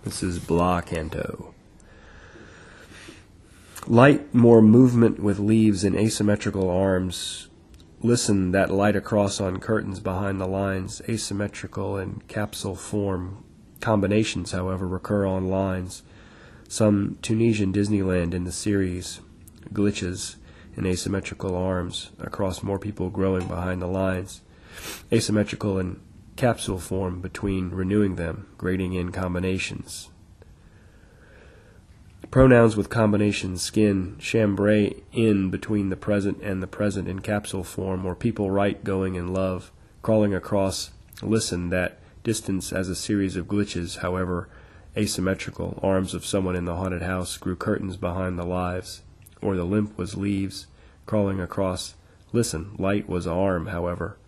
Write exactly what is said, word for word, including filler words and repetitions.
This is Blah Canto. Light more movement with leaves in asymmetrical arms. Listen that light across on curtains behind the lines, asymmetrical in capsule form. Combinations, however, recur on lines. Some Tunisian Disneyland in the series. Glitches in asymmetrical arms across more people growing behind the lines. Asymmetrical in capsule form between renewing them, grading in combinations. Pronouns with combination skin, chambray in between the present and the present in capsule form, or people right going in love, crawling across, listen, that distance as a series of glitches, however asymmetrical, arms of someone in the haunted house grew curtains behind the lives, or the limp was leaves, crawling across, listen, light was arm, however